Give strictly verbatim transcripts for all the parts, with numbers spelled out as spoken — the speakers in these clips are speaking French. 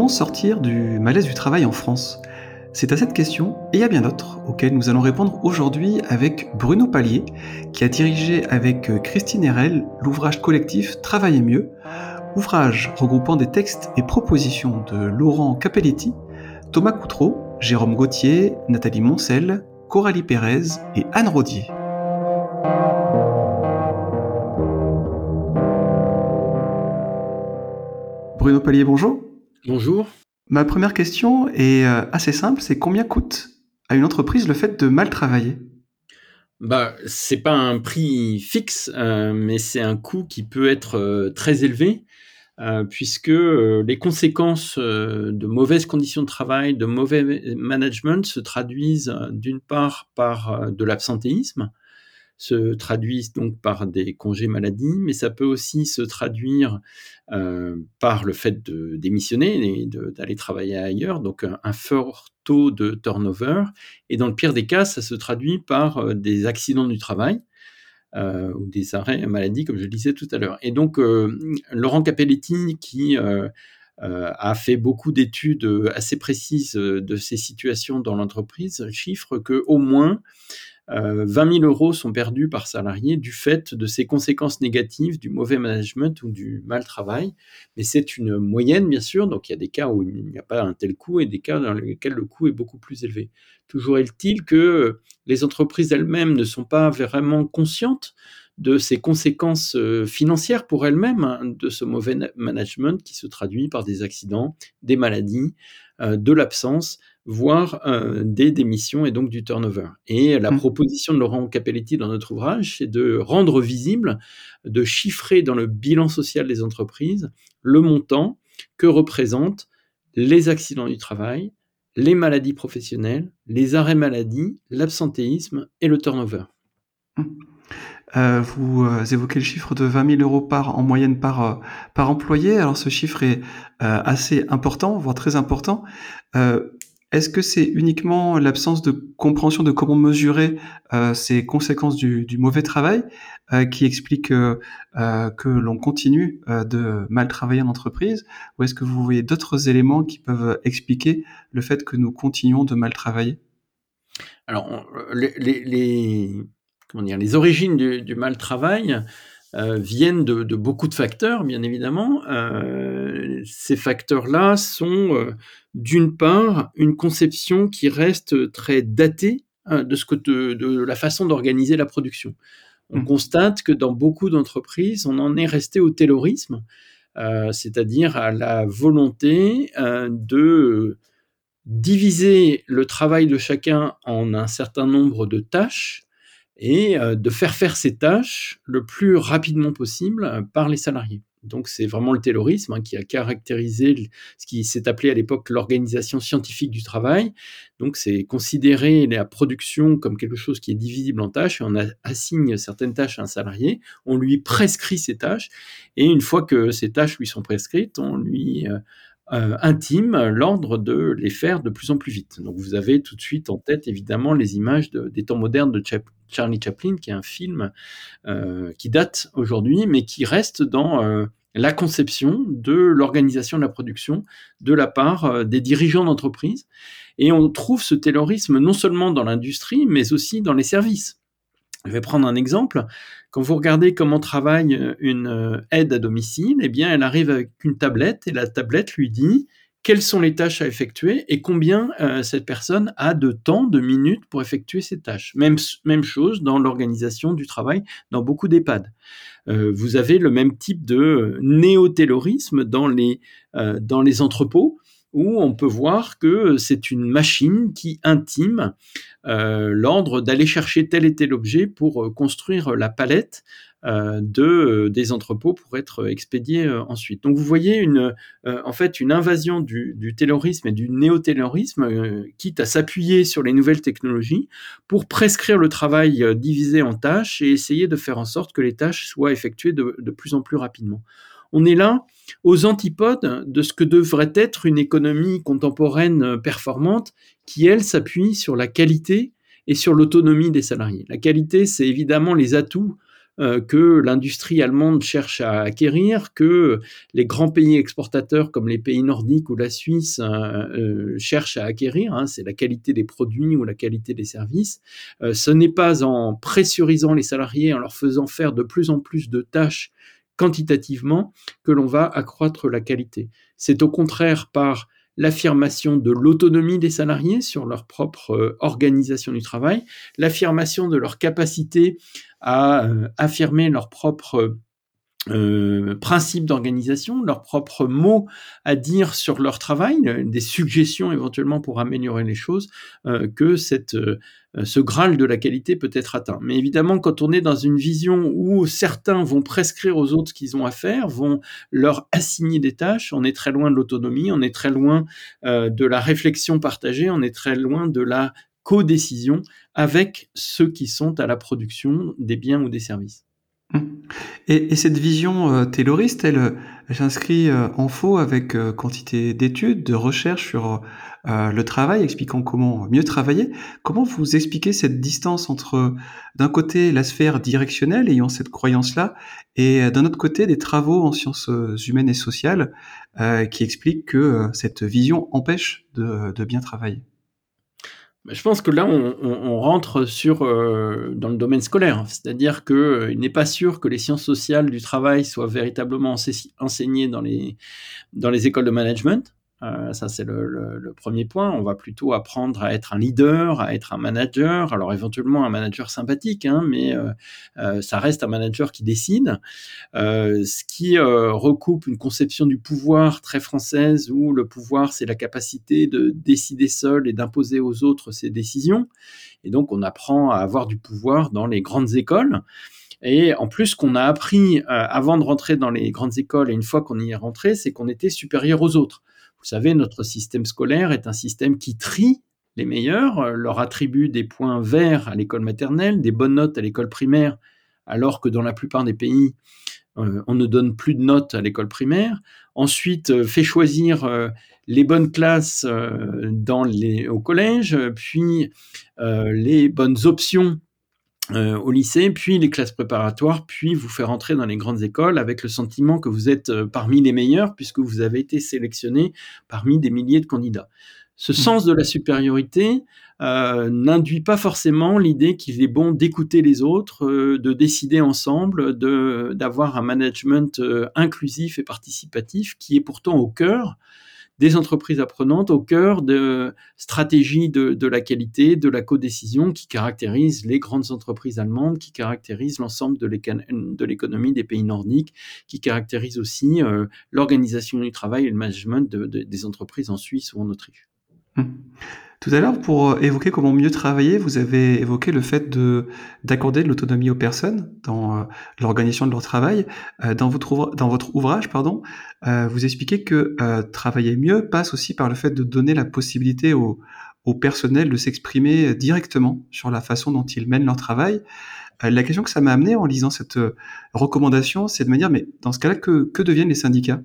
Comment sortir du malaise du travail en France? C'est à cette question, et à bien d'autres, auxquelles nous allons répondre aujourd'hui avec Bruno Palier, qui a dirigé avec euh, Christine Herel l'ouvrage collectif Travailler mieux, ouvrage regroupant des textes et propositions de Laurent Capelletti, Thomas Coutreau, Jérôme Gauthier, Nathalie Moncel, Coralie Pérez et Anne Rodier. Bruno Palier, bonjour. Bonjour. Ma première question est euh, assez simple, c'est combien coûte à une entreprise le fait de mal travailler? Bah, c'est pas un prix fixe, heu, mais c'est un coût qui peut être, heu, très élevé, heu, puisque, heu, les conséquences, heu, de mauvaises conditions de travail, de mauvais management se traduisent, heu, d'une part par, heu, de l'absentéisme, se traduisent donc par des congés maladie, mais ça peut aussi se traduire, heu, par le fait de démissionner et de d'aller travailler ailleurs, donc un un fort taux de turnover et dans le pire des cas, ça se traduit par, heu, des accidents du travail, heu, ou des arrêts maladie comme je le disais tout à l'heure et donc heu, Laurent Capelletti qui, heu heu, a fait beaucoup d'études, heu, assez précises, heu, de ces situations dans l'entreprise, chiffre qu'au moins euh, vingt mille euros sont perdus par salarié du fait de ces conséquences négatives du mauvais management ou du mal travail. Mais c'est une moyenne, bien sûr, donc il y a des cas où il n'y a pas un tel coût et des cas dans lesquels le coût est beaucoup plus élevé. Toujours est-il que les entreprises elles-mêmes ne sont pas vraiment conscientes de ces conséquences euh, financières pour elles-mêmes, hein, de ce mauvais management qui se traduit par des accidents, des maladies, euh, de l'absence, voire euh, des démissions et donc du turnover. Et la Hmm. proposition de Laurent Capelletti dans notre ouvrage, c'est de rendre visible, de chiffrer dans le bilan social des entreprises le montant que représentent les accidents du travail, les maladies professionnelles, les arrêts maladie, l'absentéisme et le turnover. Hmm. Euh, vous euh, évoquez le chiffre de vingt mille euros par, en moyenne par, euh, par employé. Alors ce chiffre est euh, assez important, voire très important. Euh, Est-ce que c'est uniquement l'absence de compréhension de comment mesurer euh, ces conséquences du, du mauvais travail euh, qui explique euh, euh, que l'on continue euh, de mal travailler en entreprise? Ou est-ce que vous voyez d'autres éléments qui peuvent expliquer le fait que nous continuons de mal travailler? Alors, on- les, les- les- comment dire, les origines du, du mal travail euh, viennent de, de beaucoup de facteurs, bien évidemment. Euh, ces facteurs-là sont, euh, d'une part, une conception qui reste très datée euh, de, ce que de, de la façon d'organiser la production. On Hmm. constate que dans beaucoup d'entreprises, on en est resté au taylorisme, euh, c'est-à-dire à la volonté euh, de diviser le travail de chacun en un certain nombre de tâches et euh, de faire faire ces tâches le plus rapidement possible euh, par les salariés. Donc c'est vraiment le taylorisme hein, qui a caractérisé ce qui s'est appelé à l'époque l'organisation scientifique du travail. Donc c'est considérer la production comme quelque chose qui est divisible en tâches et on a, assigne certaines tâches à un salarié, on lui prescrit ces tâches et une fois que ces tâches lui sont prescrites, on lui euh, euh, intime l'ordre de les faire de plus en plus vite. Donc vous avez tout de suite en tête évidemment les images de, des temps modernes de Chap- Charlie Chaplin, qui est un film euh, qui date aujourd'hui, mais qui reste dans euh, la conception de l'organisation de la production de la part euh, des dirigeants d'entreprise. Et on trouve ce taylorisme non seulement dans l'industrie, mais aussi dans les services. Je vais prendre un exemple. Quand vous regardez comment travaille une euh, aide à domicile, eh bien, elle arrive avec une tablette et la tablette lui dit quelles sont les tâches à effectuer et combien euh, cette personne a de temps, de minutes pour effectuer ces tâches. Même, même chose dans l'organisation du travail dans beaucoup d'EHPAD. Euh, vous avez le même type de néo-taylorisme dans les, euh, dans les entrepôts où on peut voir que c'est une machine qui intime euh, l'ordre d'aller chercher tel et tel objet pour euh, construire la palette euh, de, euh, des entrepôts pour être expédiés euh, ensuite. Donc vous voyez une, euh, en fait une invasion du, du taylorisme et du néo-taylorisme, euh, quitte à s'appuyer sur les nouvelles technologies pour prescrire le travail euh, divisé en tâches et essayer de faire en sorte que les tâches soient effectuées de, de plus en plus rapidement. On est là aux antipodes de ce que devrait être une économie contemporaine performante qui, elle, s'appuie sur la qualité et sur l'autonomie des salariés. La qualité, c'est évidemment les atouts euh, que l'industrie allemande cherche à acquérir, que les grands pays exportateurs comme les pays nordiques ou la Suisse euh, euh, cherchent à acquérir, hein, c'est la qualité des produits ou la qualité des services. Euh, ce n'est pas en pressurisant les salariés, en leur faisant faire de plus en plus de tâches quantitativement que l'on va accroître la qualité. C'est au contraire par l'affirmation de l'autonomie des salariés sur leur propre euh, organisation du travail, l'affirmation de leur capacité à euh, affirmer leur propre euh, principes d'organisation, leurs propres mots à dire sur leur travail, euh, des suggestions éventuellement pour améliorer les choses, euh, que cette, euh, ce graal de la qualité peut être atteint. Mais évidemment, quand on est dans une vision où certains vont prescrire aux autres ce qu'ils ont à faire, vont leur assigner des tâches, on est très loin de l'autonomie, on est très loin euh, de la réflexion partagée, on est très loin de la co-décision avec ceux qui sont à la production des biens ou des services. Mmh. Et, et cette vision euh, tayloriste, elle, euh, elle s'inscrit euh, en faux avec euh, quantité d'études, de recherches sur euh, le travail, expliquant comment mieux travailler. Comment vous expliquez cette distance entre, d'un côté, la sphère directionnelle, ayant cette croyance-là, et euh, d'un autre côté, des travaux en sciences euh, humaines et sociales euh, qui expliquent que euh, cette vision empêche de, de bien travailler? Je pense que là, on, on, on rentre sur, euh, dans le domaine scolaire. C'est-à-dire qu'il euh, n'est pas sûr que les sciences sociales du travail soient véritablement enseignées dans les, dans les écoles de management. Euh, ça, c'est le, le, le premier point. On va plutôt apprendre à être un leader, à être un manager. Alors, éventuellement, un manager sympathique, hein, mais euh, euh, ça reste un manager qui décide. Euh, ce qui euh, recoupe une conception du pouvoir très française où le pouvoir, c'est la capacité de décider seul et d'imposer aux autres ses décisions. Et donc, on apprend à avoir du pouvoir dans les grandes écoles. Et en plus, ce qu'on a appris euh, avant de rentrer dans les grandes écoles, et une fois qu'on y est rentré, c'est qu'on était supérieur aux autres. Vous savez, notre système scolaire est un système qui trie les meilleurs, euh, leur attribue des points verts à l'école maternelle, des bonnes notes à l'école primaire, alors que dans la plupart des pays, euh, on ne donne plus de notes à l'école primaire. Ensuite, euh, fait choisir euh, les bonnes classes euh, dans les, au collège, puis euh, les bonnes options Euh, au lycée, puis les classes préparatoires, puis vous faire entrer dans les grandes écoles avec le sentiment que vous êtes euh, parmi les meilleurs puisque vous avez été sélectionné parmi des milliers de candidats. Ce Mmh. sens de la supériorité euh, n'induit pas forcément l'idée qu'il est bon d'écouter les autres, euh, de décider ensemble, de, d'avoir un management euh, inclusif et participatif qui est pourtant au cœur des entreprises apprenantes, au cœur de stratégies de, de la qualité, de la codécision qui caractérisent les grandes entreprises allemandes, qui caractérisent l'ensemble de, de l'économie des pays nordiques, qui caractérisent aussi euh, l'organisation du travail et le management de, de, des entreprises en Suisse ou en Autriche. Mmh. Tout à l'heure, pour évoquer comment mieux travailler, vous avez évoqué le fait de d'accorder de l'autonomie aux personnes dans, heu, l'organisation de leur travail. Heu, dans votre ouvra dans votre ouvrage, pardon, heu, vous expliquez que, heu, travailler mieux passe aussi par le fait de donner la possibilité au au personnel de s'exprimer directement sur la façon dont ils mènent leur travail. Heu, la question que ça m'a amené en lisant cette, heu, recommandation, c'est de me dire: «Mais dans ce cas-là, que que deviennent les syndicats?»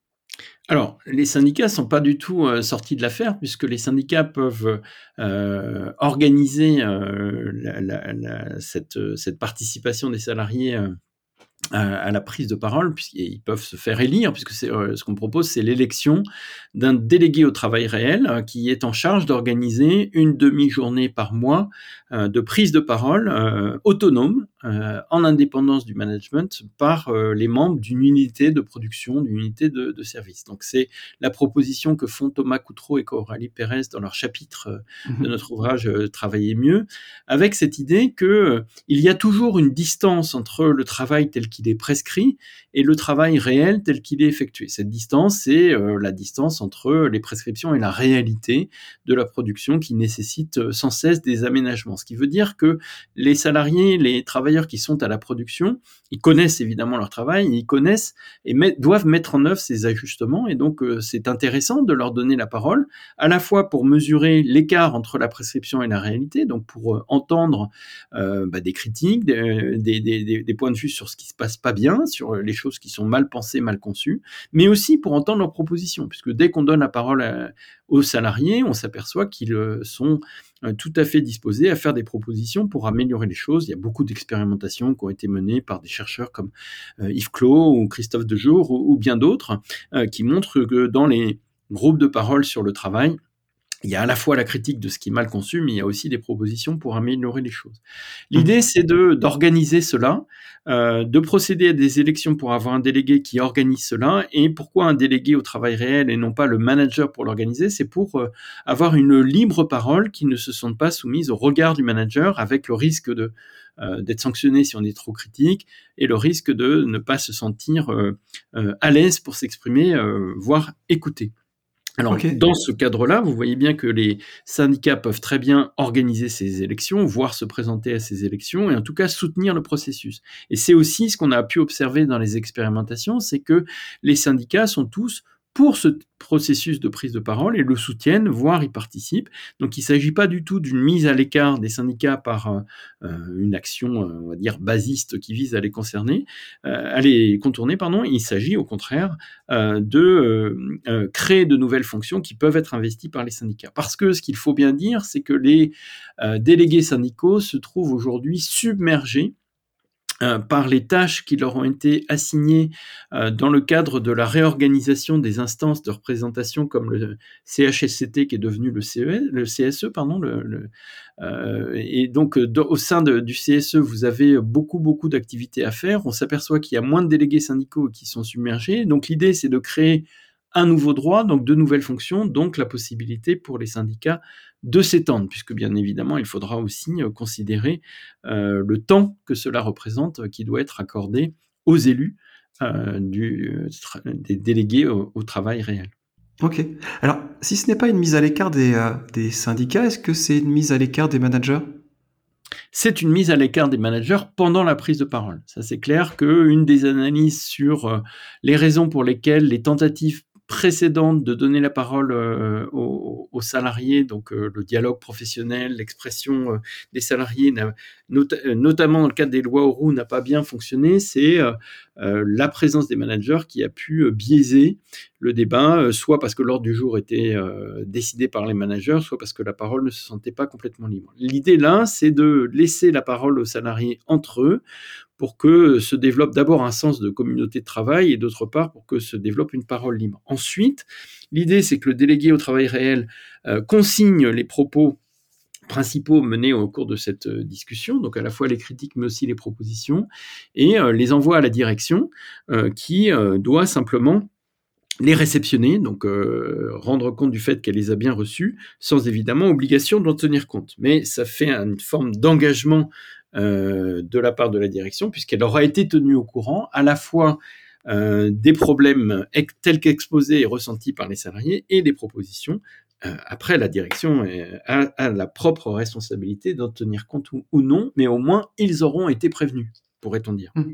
Alors, les syndicats sont pas du tout euh, sortis de l'affaire, puisque les syndicats peuvent euh, organiser euh, la, la, la, cette, cette participation des salariés euh, à la prise de parole, puisqu'ils peuvent se faire élire, puisque c'est, euh, ce qu'on propose, c'est l'élection d'un délégué au travail réel euh, qui est en charge d'organiser une demi-journée par mois euh, de prise de parole euh, autonome, euh, en indépendance du management, par euh, les membres d'une unité de production, d'une unité de, de service. Donc c'est la proposition que font Thomas Coutreau et Coralie Pérez dans leur chapitre euh, Mmh. de notre ouvrage euh, Travailler mieux, avec cette idée que euh, il y a toujours une distance entre le travail tel qu'il est prescrit et le travail réel tel qu'il est effectué. Cette distance, c'est euh, la distance entre les prescriptions et la réalité de la production qui nécessite sans cesse des aménagements. Ce qui veut dire que les salariés, les travailleurs qui sont à la production, ils connaissent évidemment leur travail, ils connaissent et met, doivent mettre en œuvre ces ajustements, et donc euh, c'est intéressant de leur donner la parole, à la fois pour mesurer l'écart entre la prescription et la réalité, donc pour euh, entendre euh, bah, des critiques, des, des, des, des points de vue sur ce qui se passe pas bien, sur les choses qui sont mal pensées, mal conçues, mais aussi pour entendre leurs propositions, puisque dès qu'on donne la parole à, aux salariés, on s'aperçoit qu'ils sont euh, tout à fait disposés à faire des propositions pour améliorer les choses. Il y a beaucoup d'expérimentations qui ont été menées par des chercheurs comme euh, Yves Clos ou Christophe Dejour ou, ou bien d'autres euh, qui montrent que dans les groupes de parole sur le travail, il y a à la fois la critique de ce qui est mal conçu, mais il y a aussi des propositions pour améliorer les choses. L'idée, c'est de d'organiser cela, euh, de procéder à des élections pour avoir un délégué qui organise cela. Et pourquoi un délégué au travail réel et non pas le manager pour l'organiser? C'est pour euh, avoir une libre parole qui ne se sente pas soumise au regard du manager, avec le risque de euh, d'être sanctionné si on est trop critique et le risque de ne pas se sentir euh, euh, à l'aise pour s'exprimer, euh, voire écouter. Alors, OK. dans ce cadre-là, vous voyez bien que les syndicats peuvent très bien organiser ces élections, voire se présenter à ces élections, et en tout cas soutenir le processus. Et c'est aussi ce qu'on a pu observer dans les expérimentations, c'est que les syndicats sont tous pour ce processus de prise de parole et le soutiennent, voire y participent. Donc il ne s'agit pas du tout d'une mise à l'écart des syndicats par euh, une action, euh, on va dire, basiste qui vise à les concerner, euh, à les contourner, pardon. Il s'agit au contraire euh, de euh, euh, créer de nouvelles fonctions qui peuvent être investies par les syndicats. Parce que ce qu'il faut bien dire, c'est que les euh, délégués syndicaux se trouvent aujourd'hui submergés Euh, par les tâches qui leur ont été assignées euh, dans le cadre de la réorganisation des instances de représentation comme le C H S C T qui est devenu le C E S, le C S E, pardon, le, le, euh, et donc de, au sein de, du C S E, vous avez beaucoup beaucoup d'activités à faire. On s'aperçoit qu'il y a moins de délégués syndicaux qui sont submergés. Donc l'idée, c'est de créer un nouveau droit, donc de nouvelles fonctions, donc la possibilité pour les syndicats de s'étendre, puisque bien évidemment, il faudra aussi considérer euh, le temps que cela représente, qui doit être accordé aux élus euh, du, des délégués au, au travail réel. OK. Alors, si ce n'est pas une mise à l'écart des, heu, des syndicats, est-ce que c'est une mise à l'écart des managers? C'est une mise à l'écart des managers pendant la prise de parole. Ça, c'est clair qu'une des analyses sur euh, les raisons pour lesquelles les tentatives précédente de donner la parole euh, aux, aux salariés, donc euh, le dialogue professionnel, l'expression euh, des salariés, not euh, notamment dans le cadre des lois Auroux, n'a pas bien fonctionné, c'est euh, euh, la présence des managers qui a pu euh, biaiser le débat, euh, soit parce que l'ordre du jour était euh, décidé par les managers, soit parce que la parole ne se sentait pas complètement libre. L'idée là, c'est de laisser la parole aux salariés entre eux, pour que se développe d'abord un sens de communauté de travail et d'autre part pour que se développe une parole libre. Ensuite, l'idée c'est que le délégué au travail réel euh, consigne les propos principaux menés au cours de cette euh, discussion, donc à la fois les critiques mais aussi les propositions, et euh, les envoie à la direction euh, qui euh, doit simplement les réceptionner, donc euh, rendre compte du fait qu'elle les a bien reçus, sans évidemment obligation d'en tenir compte. Mais ça fait une forme d'engagement euh, de la part de la direction, puisqu'elle aura été tenue au courant à la fois euh, des problèmes tels qu'exposés et ressentis par les salariés et des propositions. Euh, après, la direction a, a la propre responsabilité d'en tenir compte ou, ou non, mais au moins ils auront été prévenus, pourrait-on dire. Mmh.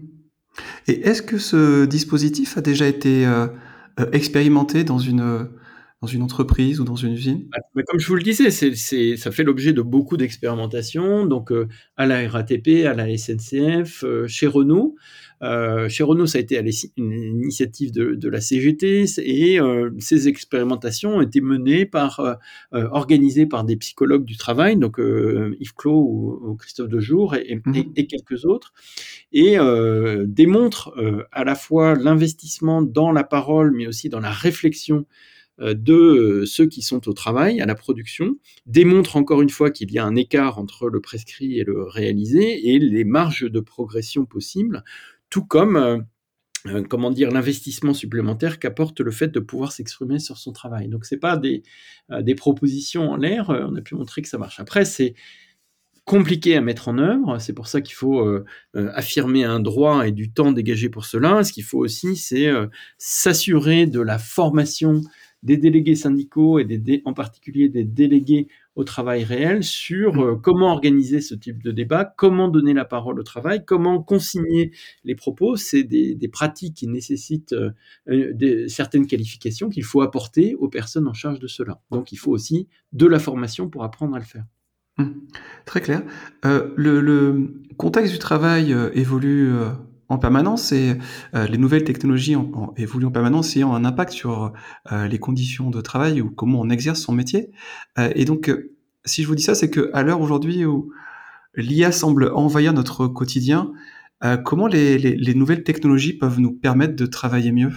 Et est-ce que ce dispositif a déjà été, heu heu, expérimenté dans une, heu, dans une entreprise ou dans une usine? Bah, comme je vous le disais, c'est c'est ça fait l'objet de beaucoup d'expérimentations, donc heu, à la R A T P, à la S N C F, heu, chez Renault. Heu, chez Renault, ça a été à l'ess une initiative de de la C G T et heu, ces expérimentations ont été menées par, heu heu, organisées par des psychologues du travail, donc heu, Yves Clos ou ou Christophe Dejour et Mmh mh. et et quelques autres et heu, démontrent, heu, à la fois l'investissement dans la parole, mais aussi dans la réflexion de ceux qui sont au travail, à la production, démontre encore une fois qu'il y a un écart entre le prescrit et le réalisé et les marges de progression possibles, tout comme euh, euh, comment dire, l'investissement supplémentaire qu'apporte le fait de pouvoir s'exprimer sur son travail. Donc c'est pas des, euh, des propositions en l'air, euh, on a pu montrer que ça marche. Après, c'est compliqué à mettre en œuvre, c'est pour ça qu'il faut euh, euh, affirmer un droit et du temps dégagé pour cela. Ce qu'il faut aussi, c'est euh, s'assurer de la formation des délégués syndicaux et des dé- en particulier des délégués au travail réel sur Mmh. euh, comment organiser ce type de débat, comment donner la parole au travail, comment consigner les propos. C'est des, des pratiques qui nécessitent euh, euh, des, certaines qualifications qu'il faut apporter aux personnes en charge de cela. Donc il faut aussi de la formation pour apprendre à le faire. Mmh. Très clair. Heu, le le contexte du travail, heu, évolue, heu, en permanence et heu, les nouvelles technologies en en évoluent en permanence et ont un impact sur, heu, les conditions de travail ou comment on exerce son métier. Heu et donc, heu, Si je vous dis ça, c'est qu'à l'heure aujourd'hui où l'I A semble envahir notre quotidien, heu, comment les les les nouvelles technologies peuvent nous permettre de travailler mieux?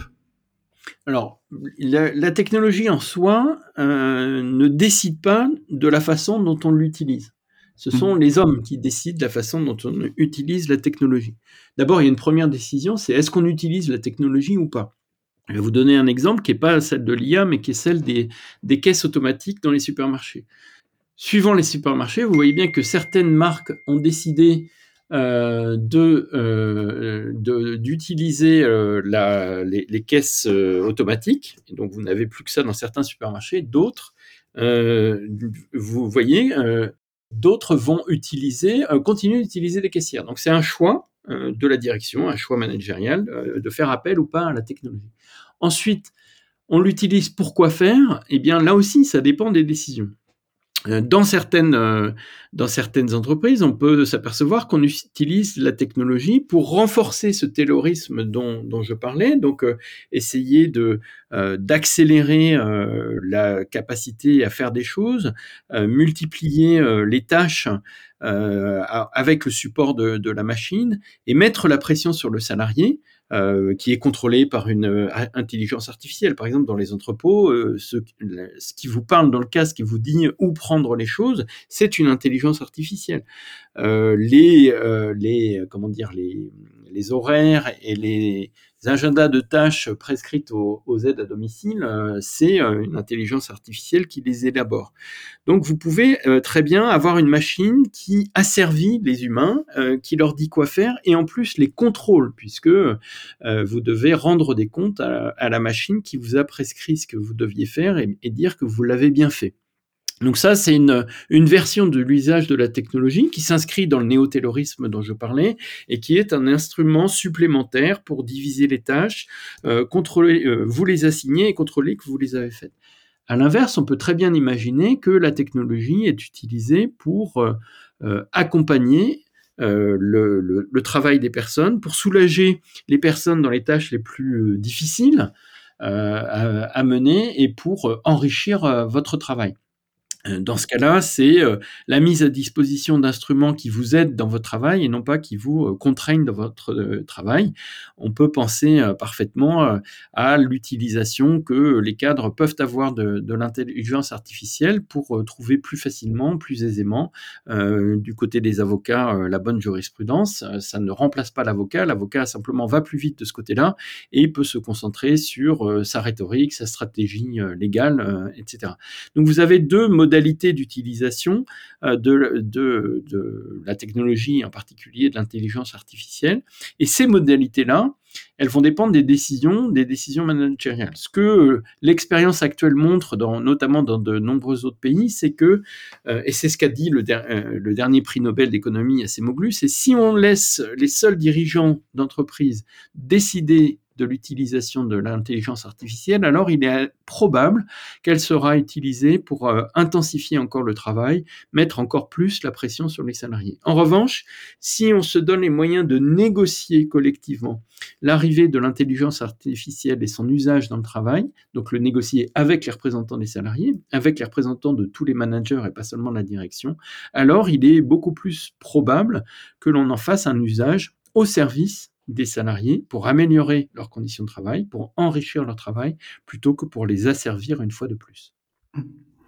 Alors, la la technologie en soi, heu, ne décide pas de la façon dont on l'utilise. Ce sont Mmh. les hommes qui décident de la façon dont on utilise la technologie. D'abord, il y a une première décision, c'est est-ce qu'on utilise la technologie ou pas? Je vais vous donner un exemple qui est pas celle de l'I A, mais qui est celle des des caisses automatiques dans les supermarchés. Suivant les supermarchés, vous voyez bien que certaines marques ont décidé euh, de, euh, de- d'utiliser euh, la- les, les caisses euh, automatiques. Et donc, vous n'avez plus que ça dans certains supermarchés. D'autres, euh, vous voyez, euh, d'autres vont utiliser, euh, continuer d'utiliser les caissières. Donc, c'est un choix euh, de la direction, un choix managérial euh, de faire appel ou pas à la technologie. Ensuite, on l'utilise pour quoi faire? Eh bien, là aussi, ça dépend des décisions. Euh, Dans certaines, euh, dans certaines entreprises, on peut s'apercevoir qu'on utilise la technologie pour renforcer ce taylorisme dont, dont je parlais, donc euh, essayer de, euh, d'accélérer euh, la capacité à faire des choses, euh, multiplier euh, les tâches euh, avec le support de, de la machine et mettre la pression sur le salarié euh, qui est contrôlé par une euh, intelligence artificielle. Par exemple, dans les entrepôts, euh, ce, ce qui vous parle dans le casque, qui vous dit où prendre les choses, c'est une intelligence artificielle. Euh, les, euh, les, comment dire, les, les horaires et les agendas de tâches prescrites aux, aux aides à domicile, euh, c'est euh, une intelligence artificielle qui les élabore. Donc vous pouvez euh, très bien avoir une machine qui asservit les humains, euh, qui leur dit quoi faire et en plus les contrôle puisque euh, vous devez rendre des comptes à, à la machine qui vous a prescrit ce que vous deviez faire et, et dire que vous l'avez bien fait. Donc ça, c'est une, une version de l'usage de la technologie qui s'inscrit dans le néo-taylorisme dont je parlais et qui est un instrument supplémentaire pour diviser les tâches, euh, contrôler, euh, vous les assigner et contrôler que vous les avez faites. À l'inverse, on peut très bien imaginer que la technologie est utilisée pour euh, euh, accompagner euh, le, le, le travail des personnes, pour soulager les personnes dans les tâches les plus euh, difficiles euh, à, à mener et pour euh, enrichir euh, votre travail. Dans ce cas-là, c'est euh, la mise à disposition d'instruments qui vous aident dans votre travail et non pas qui vous euh, contraignent dans votre euh, travail. On peut penser euh, parfaitement euh, à l'utilisation que les cadres peuvent avoir de, de l'intelligence artificielle pour euh, trouver plus facilement, plus aisément, euh, du côté des avocats, euh, la bonne jurisprudence. Euh, ça ne remplace pas l'avocat. L'avocat simplement va plus vite de ce côté-là et peut se concentrer sur euh, sa rhétorique, sa stratégie euh, légale, euh, et cetera. Donc vous avez deux modalités d'utilisation euh, de, de, de la technologie, en particulier de l'intelligence artificielle. Et ces modalités-là, elles vont dépendre des décisions, des décisions managériales. Ce que euh, l'expérience actuelle montre, dans, notamment dans de nombreux autres pays, c'est que, euh, et c'est ce qu'a dit le, der- euh, le dernier prix Nobel d'économie Acemoglu, c'est si on laisse les seuls dirigeants d'entreprise décider de l'utilisation de l'intelligence artificielle, alors il est probable qu'elle sera utilisée pour euh, intensifier encore le travail, mettre encore plus la pression sur les salariés. En revanche, si on se donne les moyens de négocier collectivement l'arrivée de l'intelligence artificielle et son usage dans le travail, donc le négocier avec les représentants des salariés, avec les représentants de tous les managers et pas seulement la direction, alors il est beaucoup plus probable que l'on en fasse un usage au service des salariés pour améliorer leurs conditions de travail, pour enrichir leur travail, plutôt que pour les asservir une fois de plus. Mmh.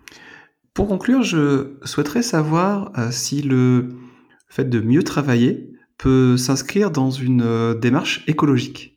Pour conclure, je souhaiterais savoir, heu, si le fait de mieux travailler peut s'inscrire dans une, heu, démarche écologique?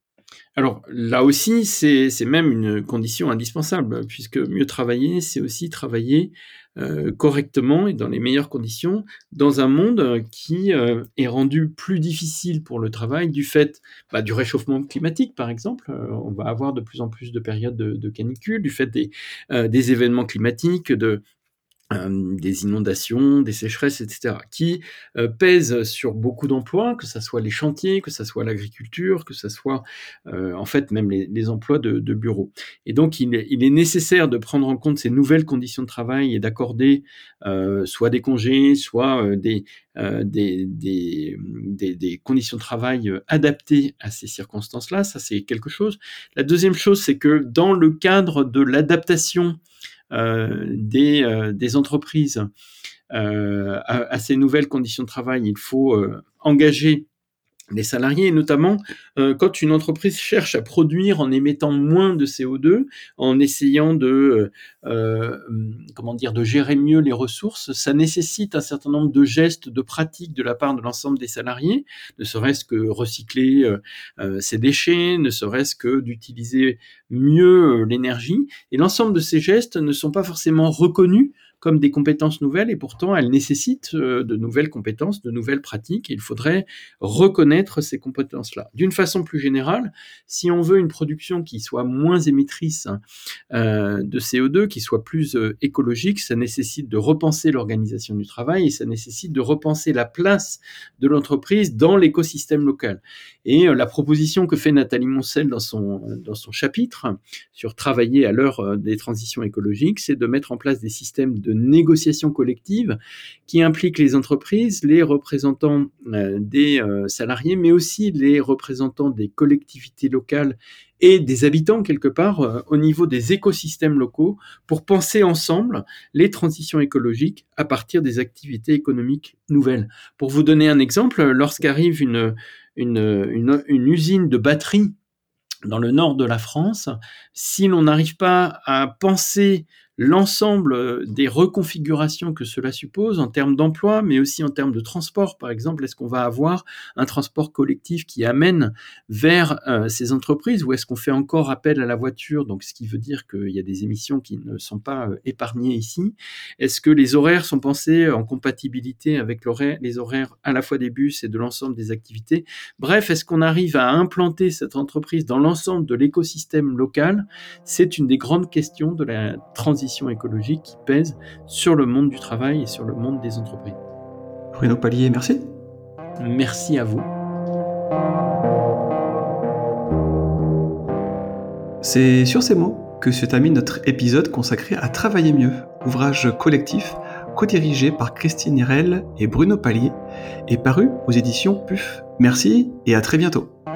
Alors là aussi, c'est c'est même une condition indispensable, puisque mieux travailler, c'est aussi travailler euh, correctement et dans les meilleures conditions dans un monde qui euh, est rendu plus difficile pour le travail du fait bah, du réchauffement climatique, par exemple. Euh, on va avoir de plus en plus de périodes de, de canicule, du fait des, euh, des événements climatiques, de euh, des inondations, des sécheresses, et cetera, qui euh, pèsent sur beaucoup d'emplois, que ce soit les chantiers, que ce soit l'agriculture, que ce soit euh, en fait même les, les emplois de, de bureaux. Et donc il est, il est nécessaire de prendre en compte ces nouvelles conditions de travail et d'accorder euh, soit des congés, soit euh, des, euh, des, des, des, des conditions de travail euh, adaptées à ces circonstances-là. Ça, c'est quelque chose. La deuxième chose, c'est que dans le cadre de l'adaptation euh, des, euh, des entreprises euh, à, à ces nouvelles conditions de travail, il faut euh, engager les salariés, et notamment euh, quand une entreprise cherche à produire en émettant moins de C O deux, en essayant de, euh, comment dire, de gérer mieux les ressources, ça nécessite un certain nombre de gestes, de pratiques de la part de l'ensemble des salariés, ne serait-ce que recycler euh, euh, ses déchets, ne serait-ce que d'utiliser mieux euh, l'énergie. Et l'ensemble de ces gestes ne sont pas forcément reconnus comme des compétences nouvelles, et pourtant elles nécessitent euh, de nouvelles compétences, de nouvelles pratiques, et il faudrait reconnaître ces compétences-là. D'une façon plus générale, si on veut une production qui soit moins émettrice euh, de C O deux, qui soit plus euh, écologique, ça nécessite de repenser l'organisation du travail, et ça nécessite de repenser la place de l'entreprise dans l'écosystème local. Et euh, la proposition que fait Nathalie Moncel dans son, dans son chapitre sur travailler à l'heure euh, des transitions écologiques, c'est de mettre en place des systèmes de négociation collective qui impliquent les entreprises, les représentants euh, des euh, salariés, mais aussi les représentants des collectivités locales et des habitants, quelque part, euh, au niveau des écosystèmes locaux, pour penser ensemble les transitions écologiques à partir des activités économiques nouvelles. Pour vous donner un exemple, lorsqu'arrive une, une, une, une usine de batterie dans le nord de la France, si l'on n'arrive pas à penser l'ensemble des reconfigurations que cela suppose en termes d'emploi, mais aussi en termes de transport, par exemple, est-ce qu'on va avoir un transport collectif qui amène vers euh, ces entreprises, ou est-ce qu'on fait encore appel à la voiture, donc ce qui veut dire qu'il y a des émissions qui ne sont pas euh, épargnées ici. Est-ce que les horaires sont pensés en compatibilité avec l'horaire, les horaires à la fois des bus et de l'ensemble des activités? Bref, est-ce qu'on arrive à implanter cette entreprise dans l'ensemble de l'écosystème local? C'est une des grandes questions de la transition écologique qui pèse sur le monde du travail et sur le monde des entreprises. Bruno Palier, merci. Merci à vous. C'est sur ces mots que se termine notre épisode consacré à Travailler mieux, ouvrage collectif co-dirigé par Christine Hirel et Bruno Palier et paru aux éditions P U F. Merci et à très bientôt.